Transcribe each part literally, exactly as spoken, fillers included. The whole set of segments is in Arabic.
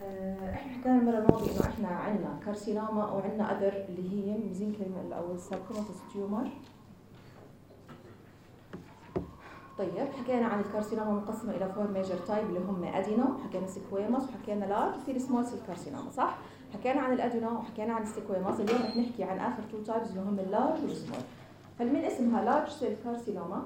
احنا حكينا المره الماضيه انه احنا عندنا كارسينوما او عندنا اذر اللي هي ميزنكيم او الساركوماتوس تيومر. طيب حكينا عن الكارسينوما مقسمه الى فور ميجر تايب اللي هم ادينو، حكينا سيكويموس وحكينا لارج وفي سمول سيل كارسينوما، صح؟ حكينا عن الادينو وحكينا عن السيكويموس. اليوم رح نحكي عن اخر تو تايبز اللي هم اللارج والسمول. فمن اسمها لارج سيل كارسينوما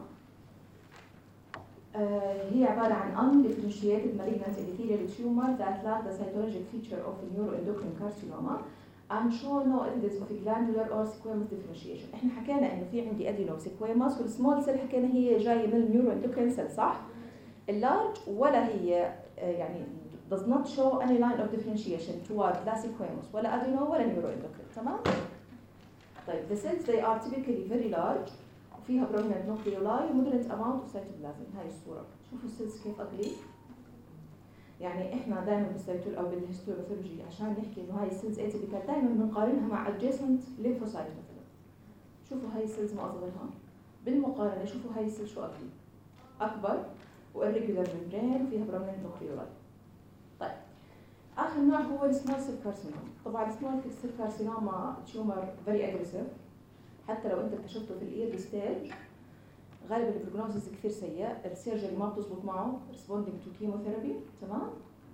Uh, هي عبارة عن undifferentiated malignant epithelial tumor that lack the cytologic feature of a neuroendocrine carcinoma and show no evidence of glandular or squamous differentiation. احنا حكينا انه في عندي ادينو سيكويموس والسمول سيل حكينا هي جاية من النيوروندوكرين سيل، صح؟ اللارج ولا هي يعني does not show any line of differentiation toward لا سيكويموس ولا ادينو ولا neuroendocrine، تمام؟ طيب the cells they are typically very large فيها prominent nucleoli وmoderate amount of cytoplasm. هاي الصورة شوفوا السيلز كيف أقلي. يعني إحنا دائما بالسيتول أو بالهيستوباثولوجي عشان نحكي إنه هاي السيلز atypical دائما بنقارنها مع adjacent lymphocyte مثلا. شوفوا هاي السيلز ما أصغرها بالمقارنة. شوفوا هاي السيل شو أقلي أكبر وirregular membrane وفيها prominent nucleoli. طيب آخر نوع هو السمول سيل كارسينوما. طبعا السمول سيل كارسينوما تيومر very aggressive، حتى لو انت اكتشفته في الايرلي ستيج غالبا البروجنوزيس كثير سيء، السيرجري ما بتزبط معه responding to chemotherapy، تمام؟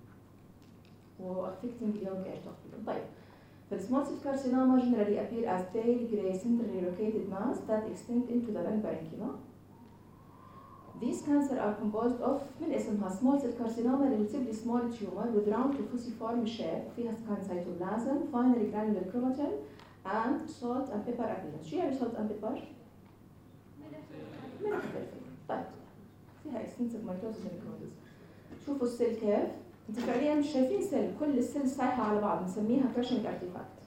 و affecting the young age تقريبا. طيب فالسمول سيل كارسينوما generally appear as pale gray centrally located mass that extend into the lung parenchyma. These cancer are composed of من اسمها small cell carcinoma relatively small tumor with round to fusiform shape فيها scan cytoplasm finally granular chromatin and salt and pepper appearance. شو يعني salt and pepper؟ ملح وفلفل. طيب فيها extensive mitosis necrosis. شوفوا السيل كيف؟ انتوا فعليا مش شايفين سيل، كل السيل سايحة على بعض، بنسميها crushing artifact.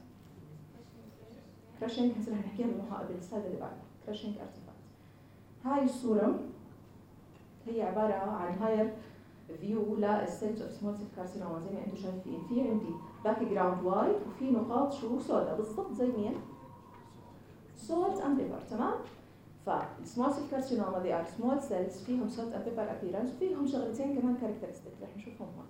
crushing هسه رح نحكيها بالسلايد اللي بعده. crushing artifact. هاي الصورة هي عبارة عن higher view للسيلز of small cell carcinoma زي ما انتم شايفين. في عندي باك جراوند وايت وفي نقاط شو سودا بالضبط زي مين؟ salt and pepper، تمام؟ فالسمول سيل كارسينوما they are small cells فيهم salt and pepper appearance وفيهم شغلتين كمان characteristic رح نشوفهم هون.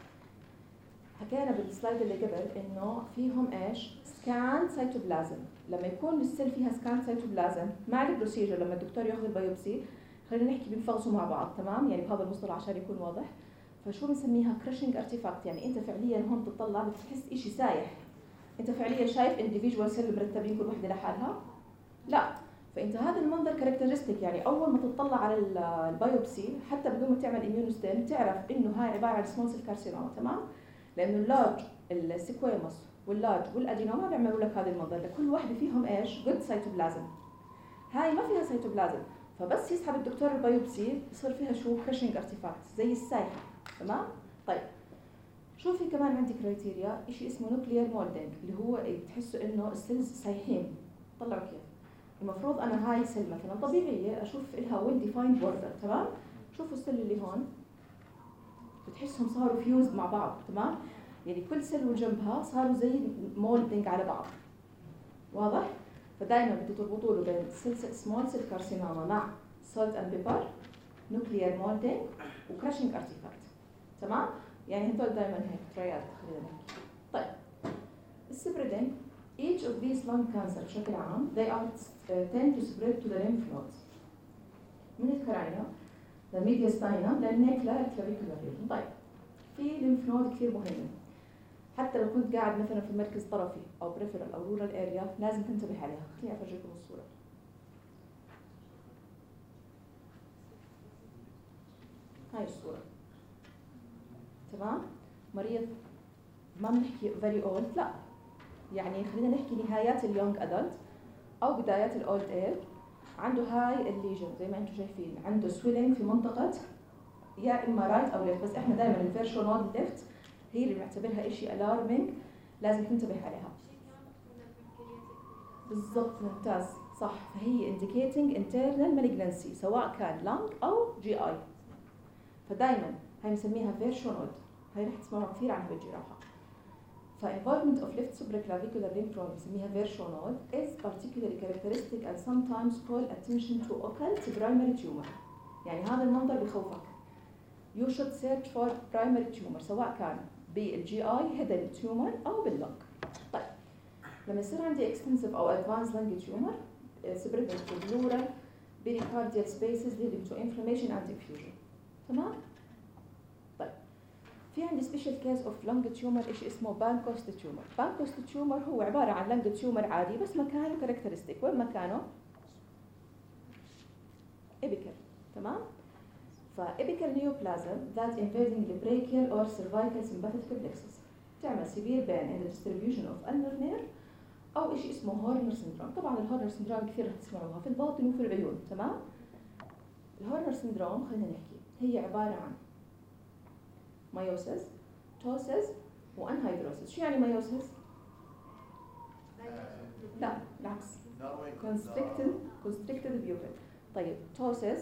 حكينا بالسلايد اللي قبل انه فيهم ايش؟ سكان سيتوبلازم. لما يكون السيل فيها سكان سيتوبلازم مع البروسيجر لما الدكتور ياخذ البيوبسي خلينا نحكي بنفغصوا مع بعض، تمام؟ يعني بهذا المصطلح عشان يكون واضح. فشو بنسميها crushing artifact، يعني انت فعليا هون بتطلع بتحس اشي سايح. انت فعليا شايف individual cell مرتبين كل وحده لحالها؟ لا. فانت هذا المنظر كاركترستيك، يعني اول ما تطلع على البيوبسي حتى بدون ما تعمل immunostain تعرف انه هاي عباره عن small cell carcinoma، تمام؟ لانه اللارج السيكويموس واللارج والادينوما بيعملوا لك هذا المنظر، لكل واحده فيهم ايش؟ good cytoplasm. هاي ما فيها cytoplasm، فبس يسحب الدكتور البيوبسي يصير فيها شو؟ crushing artifact زي السايحه، تمام؟ طيب شوفي كمان عندي كرايتيريا شيء اسمه nuclear molding اللي هو بتحسوا انه السيلز سايحين. طلعوا كيف؟ المفروض انا هاي سيل مثلا طبيعيه اشوف لها well defined border، تمام؟ شوفوا السيل اللي هون بتحسهم صاروا فيوزد مع بعض، تمام؟ يعني كل سيل وجنبها صاروا زي molding على بعض، واضح؟ فدائما بدي تربطوا له بين small cell carcinoma مع salt and pepper nuclear molding و crushing artifact، تمام؟ يعني هدول دائما هيك تريات خلينا نحكي. طيب السبريدنج each of these lung cancer بشكل عام they are uh, tend to spread to the lymph nodes من الكراينا للميدياستاينا للنيكلا الكلافيكولار ريجن. طيب في lymph node كثير مهمة، حتى لو كنت قاعد مثلا في مركز طرفي او بريفرال او رورال اريا لازم تنتبه عليها. خليني افرجيكم الصورة. هاي الصورة، تمام؟ مريض ما بنحكي very old، لا يعني خلينا نحكي نهايات اليونج ادلت او بدايات الاولد ايج، عنده هاي الليجن زي ما انتم شايفين، عنده سويلينج في منطقة يا اما رايت او ليفت، بس احنا دائما الفيرشو نود ليفت هي اللي بنعتبرها شيء الارمينج لازم تنتبه عليها. بالضبط، ممتاز، صح. فهي indicating internal malignancy سواء كان lung او جي اي. فدائما هاي بنسميها فيرشو نود، هاي رح تسمعوا كثير عنها بالجراحة. فinvolvement of left supraclavicular lymph node بنسميها فيرشو نود is particularly characteristic and sometimes call attention to occult primary tumor. يعني هذا المنظر بخوفك. You should search for primary tumor سواء كان بالجي اي هيدن تيومر او باللنج. طيب لما يصير عندي اكستنسيف او ادفانس لنج تيومر سبريد تو بلورال بيريكارديال سبيسز leading to inflammation and diffusion. تمام؟ طيب في عندي سبيشال كيس اوف لنج تيومر ايش اسمه بانكوست تيومر. بانكوست تيومر هو عباره عن لنج تيومر عادي بس مكانه كاركترستيك. وين مكانه؟ ابيكال. تمام؟ فابيكال نيوبلازم that invading the brachial or cervical sympathetic plexus تعمل severe pain in the distribution of ulnar nerve او شيء اسمه هورنر سندروم. طبعا الهورنر سندروم كثير رح تسمعوها في الباطن وفي العيون. تمام؟ الهورنر سندروم خلينا نحكي هي عباره عن مايوسيس، توسيس، وانهيدروسيس. شو يعني مايوسيس؟ لا بالعكس constricted constricted pupil. طيب توسيس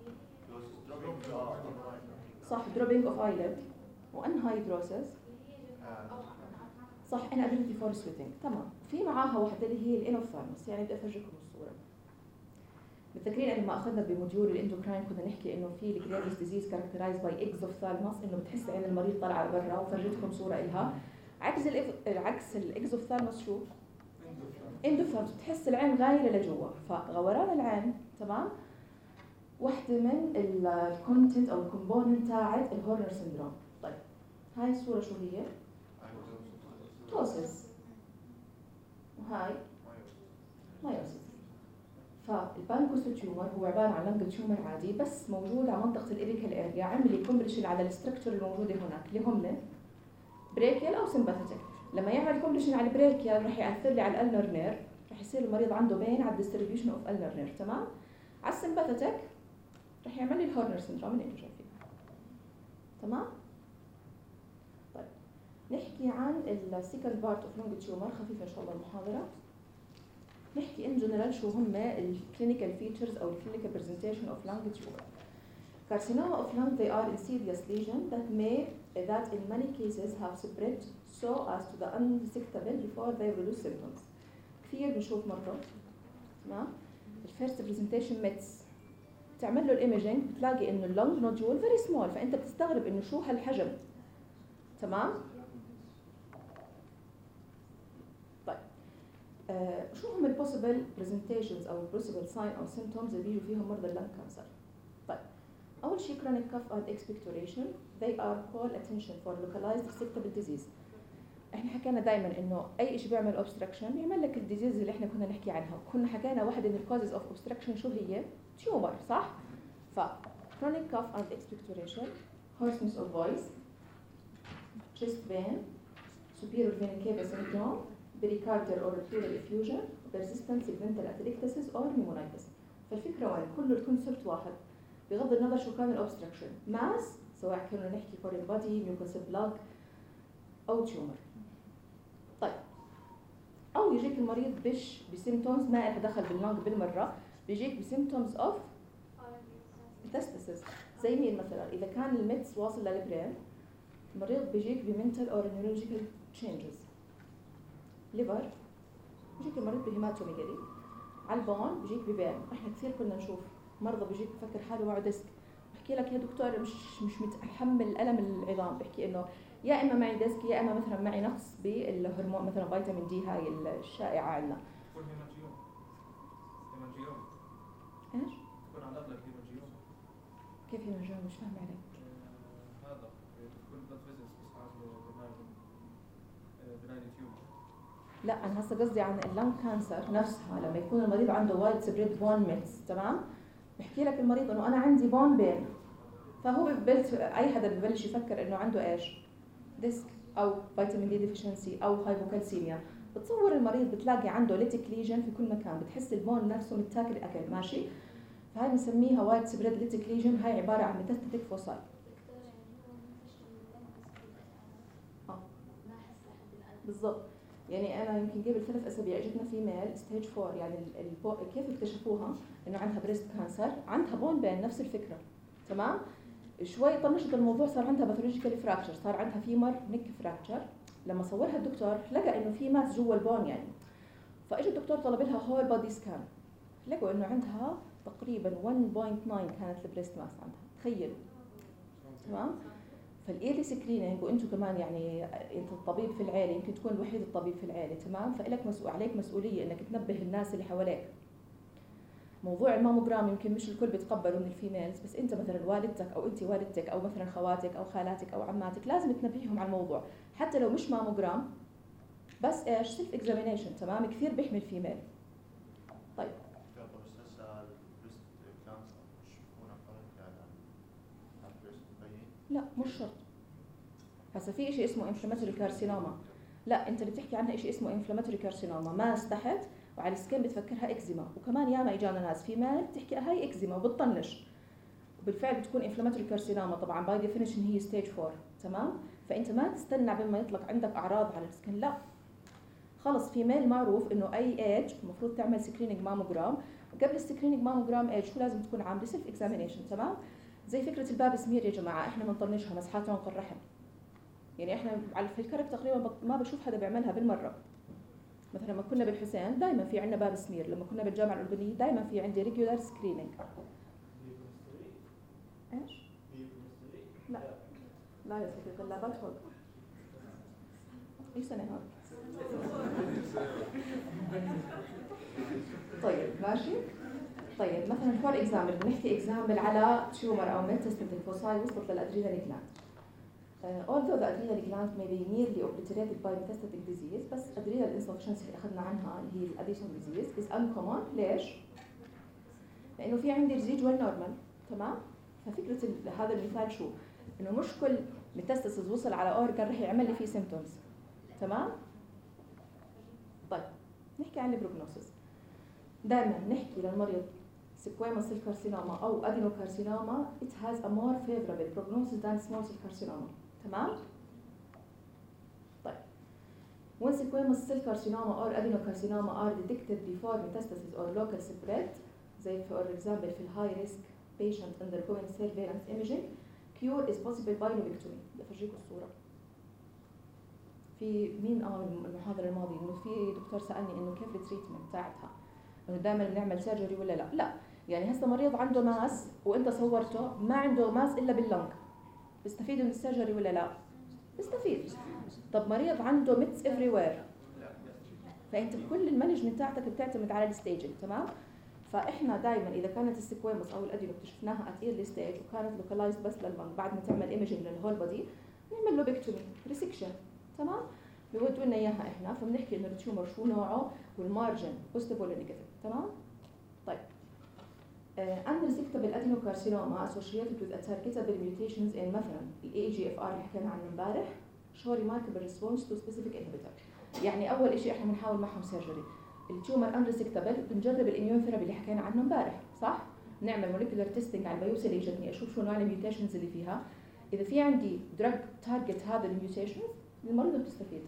صح dropping of eyelid، وانهيدروسيس صح inability for sweating. تمام. في معاها واحدة اللي هي الانوفثالموس. يعني بدي افرجيكم الصورة. متذكرين لما اخذنا بموديول الاندوكراين كنا نحكي انه في الجريفز ديزيز كاركترايز باي اكزوفثالموس، انه بتحس عين المريض طالعه برا، وفرجيتكم صورة الها. عكس العكس الاكزوفثالموس شو؟ اندوثالموس، بتحس العين غايرة لجوا. فغوران العين تمام واحدة من الكونتنت او الكومبوننت تاعت الهورنر سندروم. طيب هاي الصورة شو هي؟ توسيس، وهاي مايوسيس. فالبانكوست تيومر هو عبارة عن لنج تيومر عادي بس موجود على منطقة الإبيكال اريا، عمل كومبليشن على الستركتشر الموجودة هناك اللي هم بريكيال أو سمباثيك. لما يعمل كومبليشن على البريكيال رح يأثر لي على الألنر نير، رح يصير المريض عنده بين على الديستريبيوشن اوف ألنر نير. تمام؟ على السمباثيك رح يعمل لي الهورنر سندروم اللي انتم شايفينه. تمام؟ طيب نحكي عن السكند بارت اوف لونج تيومر خفيفه ان شاء الله المحاضره. نحكي ان جنرال شو هم الكلينيكال فيتشرز او الكلينيكال برزنتيشن اوف لونج تيومر. Carcinoma of lung, they are insidious lesion that may that in many cases have spread so as to the undetectable before they produce symptoms. كثير بنشوف مرضى تمام الفيرست برزنتيشن ميتس، تعمل له الايميجينج بتلاقي انه اللنج نوديول فيري سمول، فانت بتستغرب انه شو هالحجم. تمام؟ طيب آه شو هم البوسيبل برزنتيشنز او البوسيبل ساين او سيمبتومز اللي بيجوا فيهم مرضى اللنج كانسر؟ طيب اول شيء chronic cough and expectoration they are call attention for localized resectable disease. احنا حكينا دائما انه اي شيء بيعمل obstruction بيعمل لك الديزيز اللي احنا كنا نحكي عنها. كنا حكينا واحده من الكوزز اوف obstruction شو هي؟ تيومر. صح؟ ف chronic cough and expectoration، hoarseness of voice، chest pain، superior vena cava syndrome، pericardial or pleural effusion، persistent segmental atelectasis or pneumonitis. فالفكره وين؟ كل الكونسبت واحد بغض النظر شو كان الاوبستراكشن، ماس سواء كنا نحكي فورين بودي، ميوكوس بلاك او تيومر. طيب او يجيك المريض بش بسيمتومز ما له دخل باللنج بالمره، بيجيك بسيمتومز اوف ميتاستاسيس. زي مين مثلا؟ اذا كان الميتس واصل للبرين المريض بيجيك بمنتال اور نيورولوجيكال تشينجز. ليفر بيجيك المريض بهيماتوميجالي. على البون بيجيك ببين. احنا كثير كنا نشوف مرضى بيجيك بفكر حاله معه ديسك، بحكي لك يا دكتور مش مش متحمل الم العظام، بحكي انه يا اما معي ديسك يا اما مثلا معي نقص بالهرمون مثلا فيتامين دي هاي الشائعه عندنا. تكون هيمانجيوم. هيمانجيوم. ايش؟ تكون على الاغلب هيمانجيوم. كيف هيمانجيوم؟ مش فاهمه عليك. آه هذا تكون بلاد فيزيكس بس عامله بناين بناين تيومر. لا انا هسه قصدي عن اللنج كانسر نفسها، لما يكون المريض عنده وايد سبريد بون ميتس. تمام؟ بحكي لك المريض انه انا عندي بون بين، فهو ببلش اي حدا ببلش يفكر انه عنده ايش؟ ديسك او فيتامين دي ديفيشنسي او هايبوكالسيميا. بتصور المريض بتلاقي عنده ليتيك ليجن في كل مكان، بتحس البون نفسه متاكل اكل ماشي. فهاي بنسميها وايد سبريد ليتيك ليجن، هاي عباره عن ميتاستاتيك فوساي. اه بالضبط. يعني انا يمكن قبل ثلاث اسابيع اجتنا فيميل ستيج فور، يعني البو... كيف اكتشفوها انه عندها بريست كانسر، عندها بون بين نفس الفكره. تمام؟ شوي طنشت الموضوع، صار عندها باثولوجيكال فراكشر، صار عندها فيمر نيك فراكشر. لما صورها الدكتور لقى انه في ماس جوا البون يعني، فاجى الدكتور طلب لها هول بودي سكان، لقوا انه عندها تقريبا واحد فاصلة تسعة كانت البريست ماس عندها. تخيل. تمام؟ فالايرلي سكرينينج، وانتم كمان يعني انت الطبيب في العيله يمكن تكون الوحيد الطبيب في العيله، تمام؟ فإلك مسؤول عليك مسؤوليه انك تنبه الناس اللي حواليك. موضوع الماموجرام يمكن مش الكل بيتقبله من الفيميلز، بس انت مثلا والدتك او انت والدتك او مثلا خواتك او خالاتك او عماتك لازم تنبهيهم على الموضوع، حتى لو مش ماموجرام، بس ايش؟ سيلف اكزامينيشن، تمام؟ كثير بيحمي الفيميل. طيب لا مش شرط. هسه في شيء اسمه انفلاماتوري كارسينوما، لا انت اللي بتحكي عنها شيء اسمه انفلاماتوري كارسينوما، ماس تحت وعلى السكين بتفكرها اكزيما، وكمان ياما اجانا ناس في مال بتحكي هاي اكزيما وبتطنش، وبالفعل بتكون انفلاماتوري كارسينوما. طبعا باي ديفينيشن هي ستيج فور، تمام؟ فانت ما تستنى قبل ما يطلق عندك اعراض على السكين، لا خلص في ميل معروف انه اي ايج المفروض تعمل سكرينينج ماموجرام، وقبل السكرينينج ماموجرام ايج شو لازم تكون عامله؟ سيلف اكزامينيشن، تمام؟ زي فكره الباب سمير يا جماعه، احنا بنطنشها مسحات عنق الرحم، يعني احنا على في الكرك تقريبا ما بشوف حدا بيعملها بالمره. مثلا لما كنا بالحسين دائما في عندنا باب سمير، لما كنا بالجامعه الاردنيه دائما في عندي ريجولار سكرينينج. ايش؟ لا لا يا سيدي غلابات فوق. اي سنه هذا؟ طيب ماشي. طيب مثلا فور اكزامبل بنحكي اكزامبل على تيومر او ميتاستاتيك الفوساي وصلت للادرينال جلاند. Uh, although the adrenal gland may be nearly obliterated by metastatic disease, بس adrenal insufficiency اللي أخذنا عنها اللي هي الاديشن disease is uncommon. ليش؟ لأنه في عندي residual normal، تمام؟ ففكرة هذا المثال شو؟ إنه مش كل metastasis وصل على organ رح يعمل لي فيه symptoms، تمام؟ طيب نحكي عن البروجنوسيس. دائما نحكي للمريض squamous cell carcinoma أو adenocarcinoma it has a more favorable prognosis than small cell carcinoma، تمام؟ طيب when squamous cell carcinoma or adenocarcinoma are detected before metastasis or local spread، زي for example في high risk patient undergoing surveillance imaging cure is possible by lobectomy. بفرجيكم الصورة. في مين اه المحاضرة الماضية إنه في دكتور سألني إنه كيف التريتمنت تاعتها، إنه دائما بنعمل سيرجري ولا لا؟ لا، يعني هسه مريض عنده ماس وانت صورته ما عنده ماس الا باللنج، بيستفيد من السيرجري ولا لا؟ بيستفيد. طب مريض عنده ميتس افري وير، فانت كل المانجمنت بتاعتك بتعتمد على الستيجنج، تمام؟ فاحنا دائما اذا كانت السكويموس او الادينو اكتشفناها ات ايرلي ستيج وكانت لوكالايزد بس لللنج، بعد ما تعمل ايمجنج للهول بودي نعمل له بيكتومي ريسكشن، تمام؟ بيودوا لنا اياها احنا، فبنحكي انه التيومر شو نوعه والمارجن بوزيتيف ولا نيجاتيف، تمام؟ طيب Uh, unresectable adenocarcinoma associated with a targetable mutations in مثلا ال إيه جي إف آر اللي حكينا عنه امبارح show remarkable response to specific inhibitor. يعني أول شيء إحنا بنحاول معهم سيرجري. التيومر unresectable بنجرب الإميون ثيرابي اللي حكينا عنه امبارح، صح؟ نعمل molecular testing على البيوبسي اللي أشوف شو نوع الميوتيشنز اللي فيها. إذا في عندي drug target هذا الميوتيشنز المريض بتستفيد.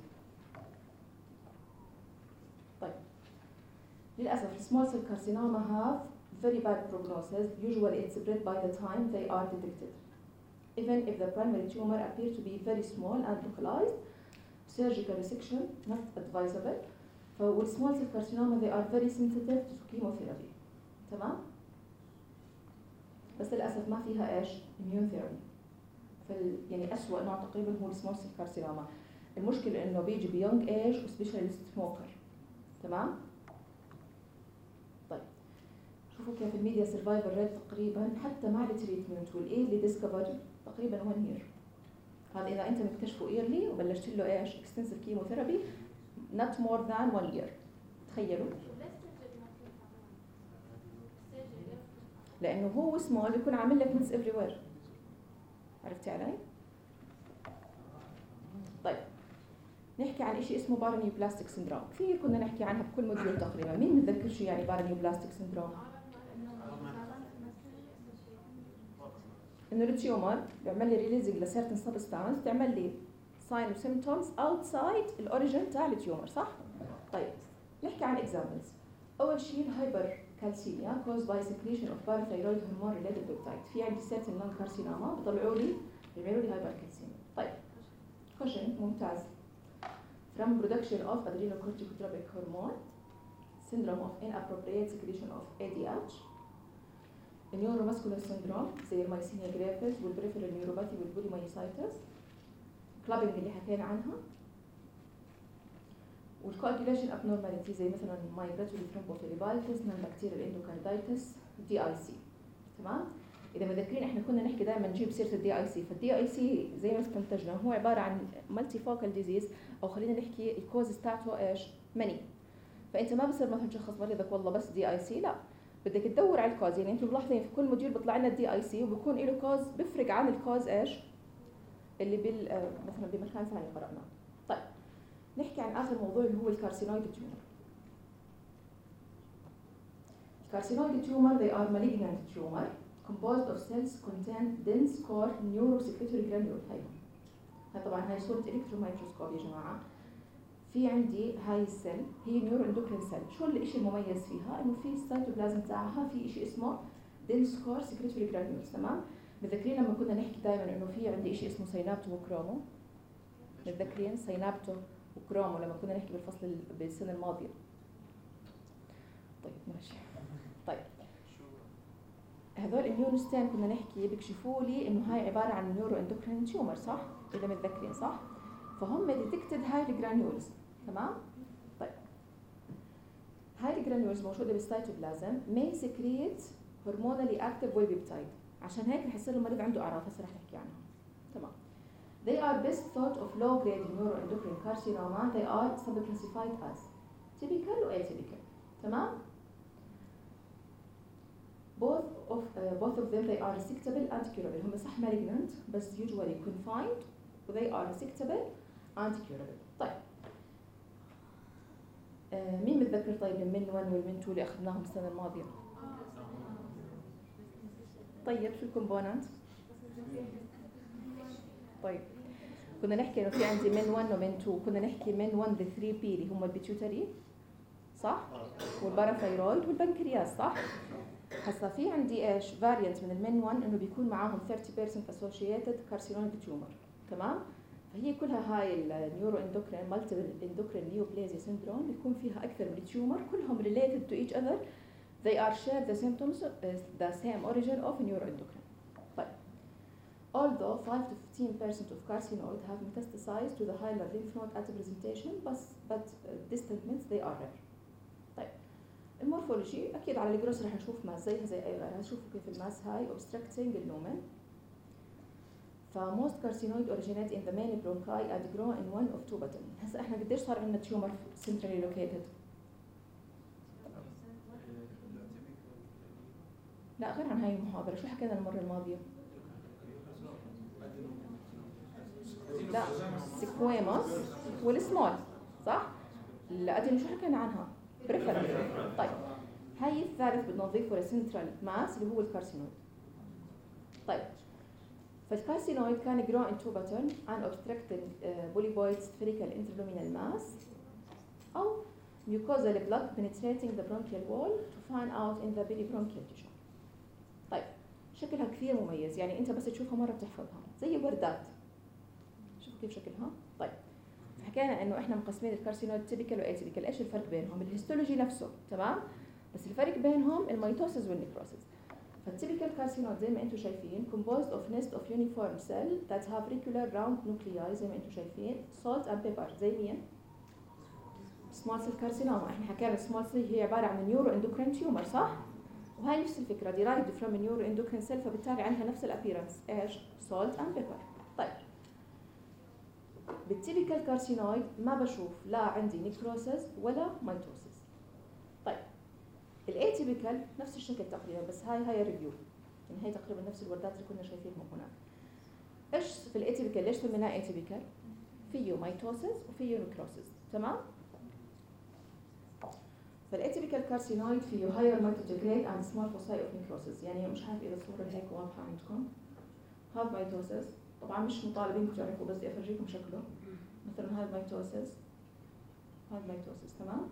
طيب للأسف small cell carcinoma have very bad prognosis. Usually it's spread by the time they are detected. Even if the primary tumor appears to be very small and localized, surgical resection not advisable. So with small cell carcinoma they are very sensitive to chemotherapy. تمام؟ بس للأسف ما فيها إيش؟ immune therapy. فال يعني أسوأ نوع تقريبا هو small cell carcinoma. المشكلة إنه بيجي بيونج age وسبيشالي سموكر. تمام؟ شوفوا كيف الميديا سرفايفل ريت تقريبا حتى مع التريتمنت والايرلي ديسكفري تقريبا واحد يير. هذا اذا انت مكتشفه ايرلي وبلشت له ايش اكستنسيف كيموثيرابي not more than one year. تخيلوا لانه هو سمول بيكون عامل لك ميتس افري وير. عرفتي علي؟ طيب نحكي عن شيء اسمه بارانيوبلاستيك سيندروم. كثير كنا نحكي عنها بكل موديول تقريبا. مين متذكر شو يعني بارانيوبلاستيك سيندروم؟ انه التيومر بيعمل لي ريليزنج لسيرتن سبستانس تعمل لي ساين وسيمبتومز اوتسايد الاوريجين تاع التيومر، صح؟ طيب نحكي عن اكزامبلز. اول شيء الهايبر كالسيميا caused by secretion of parathyroid hormone related peptide. في عندي سيرتن لانج كارسينوما بيطلعوا لي بيعملوا لي هايبر كالسيميا. طيب كوشن ممتاز. from production of adrenocorticotropic hormone, syndrome of inappropriate secretion of A D H, النيوروماسكولار سيندروم زي المايسينيا جريفيز والبريفرال نيوروباثي والبوليمايسايتس، كلابينج اللي حكينا عنها، والكواجيوليشن ابنورماليتي زي مثلا مايجراتوري ثرومبوفيليبايتس، نون بكتيريال اندوكاردايتس، دي اي سي. تمام؟ اذا متذكرين احنا كنا نحكي دائما نجيب سيره الدي اي سي، فالدي اي سي زي ما استنتجنا هو عباره عن مالتي فوكال ديزيز، او خلينا نحكي الكوز تاعته ايش؟ مني. فانت ما بصير مثلا تشخص مريضك والله بس دي اي سي، لا، بدك تدور على الكوز. يعني انتم ملاحظين في كل موديول بيطلع لنا الدي اي سي وبيكون له كوز بيفرق عن الكوز ايش؟ اللي بال مثلا بمكان ثاني قرأناه. طيب نحكي عن اخر موضوع اللي هو الكارسينويد تيومر. Carcinoid tumor, they are malignant tumor composed of cells contain dense core neurosecretory granule. هاي هاي طبعا هاي صورة الكترون مايكروسكوب يا جماعة. في عندي هاي السيل هي نيورو اندوكرين سيل. شو الشيء المميز فيها؟ انه في السيتوبلازم تاعها في شيء اسمه dense core secretory granules. تمام؟ متذكرين لما كنا نحكي دائما انه في عندي شيء اسمه سينابتو وكرومو؟ متذكرين سينابتو وكرومو لما كنا نحكي بالفصل بالسنة الماضية. طيب ماشي. طيب هذول النيوروستين كنا نحكي بيكشفوا لي انه هاي عباره عن نيورو اندوكرين تيومر، صح؟ اذا متذكرين صح؟ فهم ديتكتد هاي الجرانيولز. تمام؟ طيب هاي الجرانيولز موجوده بالسيتوبلازم may secrete hormonally active whey peptide. عشان هيك رح يصير المريض عنده اعراض هسه رح نحكي عنها. تمام. They are best thought of low grade neuroendocrine carcinoma. They are subclassified as typical و atypical. تمام؟ both of uh, both of them they are resectable and curable. هم صح malignant بس usually confined و they are resectable and curable. طيب آه مين متذكر طيب المن واحد والمن اثنين اللي اخذناهم السنه الماضيه؟ طيب شو الكومبوننت؟ طيب كنا نحكي انه في عندي من واحد ومن اثنين، كنا نحكي من واحد ل ثلاثة بي اللي هم البيتيوتري صح؟ والباراثايرويد والبنكرياس صح؟ هسا في عندي ايش؟ فاريانت من المن واحد انه بيكون معاهم ثلاثين بالمئة associated carcinoid tumor. تمام؟ فهي كلها هاي النيورو اندوكرين مالتيبل اندوكرين نيوبلازيا سيندروم بيكون فيها اكثر من تيومر كلهم related to each other. They are share the symptoms uh, the same origin of neuroendocrine. طيب although five to fifteen percent of carcinoid have metastasized to the hilar lymph node at presentation but but uh, distant means they are rare. طيب المورفولوجي اكيد على الجروس رح نشوف ماس زيها زي اي غيرها. شوفوا كيف الماس هاي obstructing النومن. ف most carcinoid originate in the main bronchi and grow in one of two button. هسا احنا قديش صار عندنا تيومر centrally located؟ لا غير عن هاي المحاضرة. شو حكينا المرة الماضية؟ لا سيكويموس والسمول صح؟ الأدنى شو حكينا عنها؟ بريفرال. طيب هاي الثالث بدنا نضيفه لسنترال ماس اللي هو الكارسينويد. طيب فالكارسينويد كان grow in two button and obstructing uh, polypoid spherical interluminal mass أو mucosal blood penetrating the bronchial wall to find out in the peribronchial tissue. طيب شكلها كثير مميز، يعني انت بس تشوفها مره بتحفظها زي الوردات. شوف كيف شكلها. طيب حكينا انه احنا مقسمين الكارسينويد تيبيكال واتيبيكال. ايش الفرق بينهم؟ الهيستولوجي نفسه تمام، بس الفرق بينهم الميتوسيس والنيكروسيس. فالتيبيكال كارسينويد زي ما انتم شايفين composed of nest of uniform cell that have regular round nuclei زي ما انتم شايفين salt and pepper. زي مين؟ سمول سيل كارسينوما. احنا حكينا سمول سيل هي عباره عن نيورو اندوكرين تيومر صح؟ وهي نفس الفكره derived from neuro endocrine cell فبالتالي عندها نفس الابيرنس ايش؟ salt and pepper. طيب بالتيبيكال كارسينويد ما بشوف لا عندي نيكروسيس ولا ميتوسيس. طيب الاتيبيكال نفس الشكل تقريبا بس هاي هاي ريفيو، يعني هي تقريبا نفس الوردات اللي كنا شايفينهم هناك. ايش في الاتيبيكال ليش سميناه اتيبيكال؟ فيه ميتوسيس وفيه نيكروسيس. تمام؟ فالاتيبيكال كارسينويد فيه هاير ميتوجريد اند سمول فوساي اوف نيكروسيس. يعني مش عارف اذا الصوره هيك واضحه عندكم. هذا ميتوسيس طبعا مش مطالبين تعرفوا بس بدي افرجيكم شكله. مثلا هذا ميتوسيس هذا ميتوسيس. تمام؟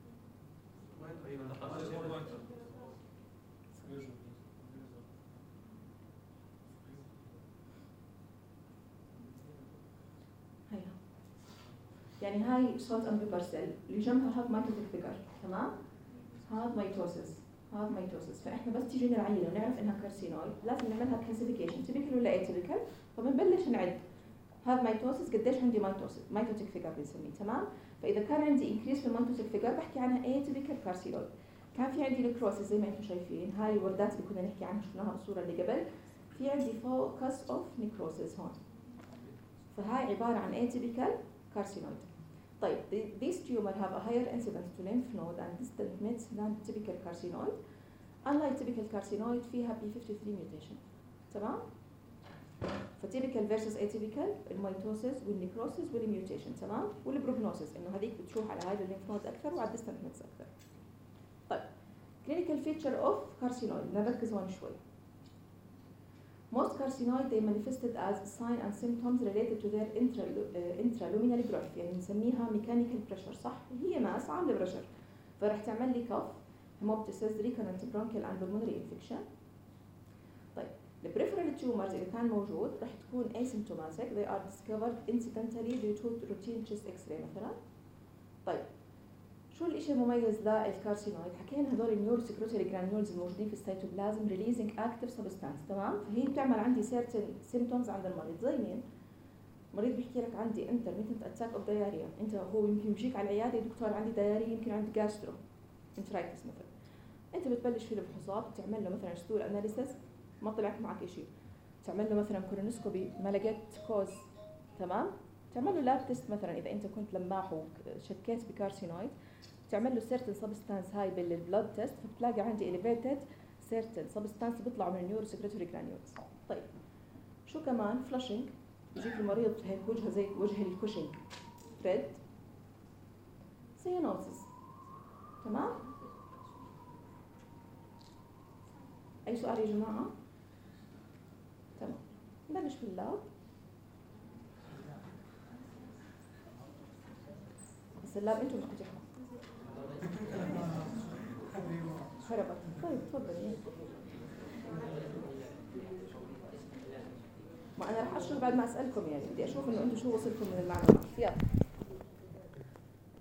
هيها يعني هاي صوت امبيبر سيل اللي جنبها هذا مايتوتيك فيجر. تمام؟ هذا ميتوسيس هاف ميتوسيس. فاحنا بس تيجي العينه ونعرف انها كارسينويد لازم نعملها كلاسيفيكيشن تيبيكال ولا اتيبيكال. فبنبلش نعد هاف ميتوسيس قديش عندي ميتوسيس ميتوتيك فيجر بنسميه تمام. فاذا كان عندي انكريس في الميتوتيك فيجر بحكي عنها اتيبيكال كارسينويد. كان في عندي نيكروسيس زي ما انتم شايفين، هاي الوردات اللي كنا نحكي عنها شفناها بالصوره اللي قبل، في عندي فوكس اوف نيكروسيس هون. فهاي عباره عن اتيبيكال كارسينويد. طيب these tumor have a higher incidence to lymph node and distant mets than typical carcinoid. Unlike typical carcinoid فيها بي خمسة وخمسين mutation تمام. فtypical versus atypical الميتوسيس والنيكروسيس والميوتيشن تمام. والبروجنوسيس انه هذيك بتروح على هاي الليمف نود اكثر وعلى الديستنت ميتس اكثر. طيب clinical feature of carcinoid نركز هون شوي. Most carcinoid they manifested as sign and symptoms related to their intra uh, intraluminal growth يعني بنسميها mechanical pressure صح؟ هي ماس عامله بريشر فرح تعمل لي كف hemoptysis recurrent bronchial and pulmonary infection. طيب the peripheral tumors إذا كان موجود رح تكون asymptomatic they are discovered incidentally due to routine chest X-ray مثلا. طيب شو الاشي المميز للكارسينويد؟ حكينا هدول النيورو سكريتوري جرانيولز الموجودين في السيتوبلازم ريليزنج اكتيف سبستانس تمام. فهي بتعمل عندي سيرتن سيمبتومز عند المريض زي مين؟ مريض بيحكي لك عندي انترميتنت اتاك اوف داياريا، انت هو يمكن يجيك على العياده دكتور عندي داياريا يمكن عندي جاسترو انترايتس مثلا. انت بتبلش فيه الفحوصات بتعمل له مثلا ستول اناليسيس ما طلعت معك شيء، تعمل له مثلا كولونوسكوبي ما لقيت كوز تمام، تعمل له لاب تيست مثلا اذا انت كنت لماح وشكيت بكارسينويد تعمل له سيرتن سبستانس هاي بالبلود تيست فبتلاقي عندي اليفيتد سيرتن سبستانس بيطلعوا من النيورو سكريتوري جرانيولز. طيب شو كمان؟ فلاشنج يجيك المريض هيك وجهه زي وجه الكوشنج ريد سيانوسيس تمام. اي سؤال يا جماعه؟ تمام نبلش باللاب. بس اللاب انتم بتفتحوا هربت. طيب تفضلي. ما انا رح اشرح بعد ما اسالكم يعني بدي اشوف انه انتم شو وصلكم من المعلومات. يلا